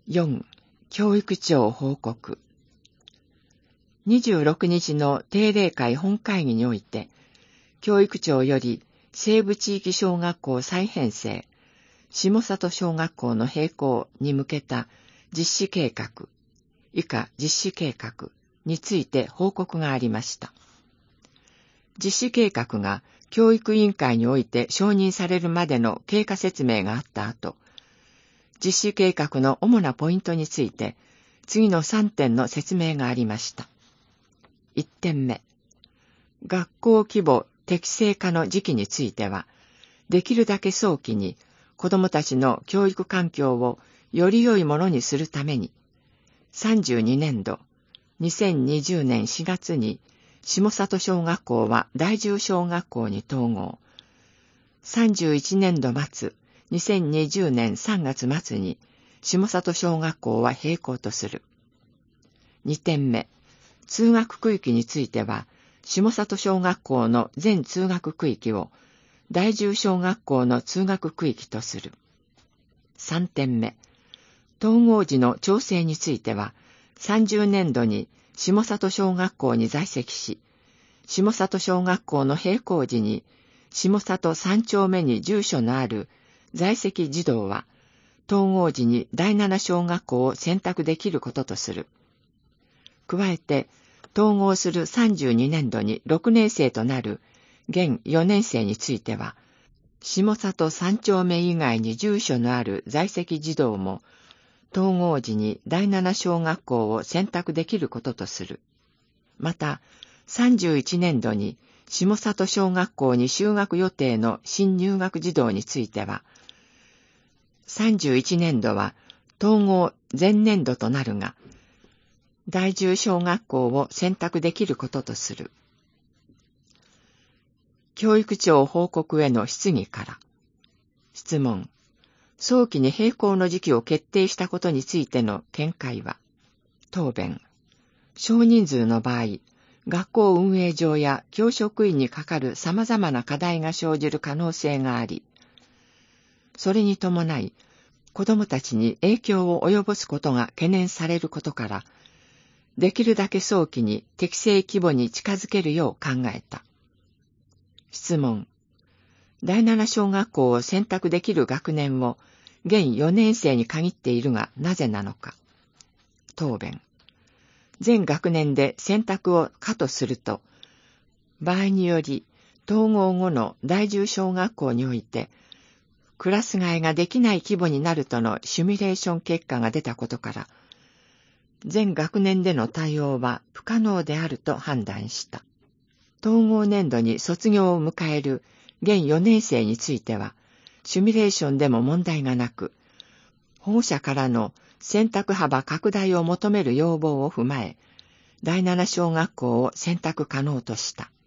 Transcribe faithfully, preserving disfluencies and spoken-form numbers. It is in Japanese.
よん. 教育庁報告。にじゅうろくにちの定例会本会議において、教育庁より西部地域小学校再編成、下里小学校の閉校に向けた実施計画、以下実施計画について報告がありました。実施計画が教育委員会において承認されるまでの経過説明があった後、実施計画の主なポイントについて、次のさんてんの説明がありました。いってんめ、学校規模適正化の時期については、できるだけ早期に子どもたちの教育環境をより良いものにするために、さんじゅうにねんど、にせんにじゅうねんしがつに下里小学校は第十小学校に統合、さんじゅういちねんど末、にせんにじゅうねんさんがつ末に下里小学校は閉校とする。にてんめ、通学区域については、下里小学校の全通学区域を第十小学校の通学区域とする。さんてんめ、統合時の調整については、さんじゅうねんどに下里小学校に在籍し、下里小学校の閉校時に下里三丁目に住所のある在籍児童は、統合時に第七小学校を選択できることとする。加えて、統合するさんじゅうにねんどにろくねんせいとなる現よねんせいについては、下里三丁目以外に住所のある在籍児童も、統合時に第七小学校を選択できることとする。また、さんじゅういちねんどに下里小学校に就学予定の新入学児童については、さんじゅういちねんどは統合前年度となるが、第十小学校を選択できることとする。教育庁報告への質疑から。質問。早期に閉校の時期を決定したことについての見解は。答弁。少人数の場合、学校運営上や教職員にかかる様々な課題が生じる可能性があり、それに伴い、子どもたちに影響を及ぼすことが懸念されることから、できるだけ早期に適正規模に近づけるよう考えた。質問。第七小学校を選択できる学年を現よねんせいに限っているがなぜなのか。答弁。全学年で選択を可とすると、場合により統合後の第十小学校において、クラス替えができない規模になるとのシミュレーション結果が出たことから、全学年での対応は不可能であると判断した。統合年度に卒業を迎える現よねんせいについては、シミュレーションでも問題がなく、保護者からの選択幅拡大を求める要望を踏まえ、第七小学校を選択可能とした。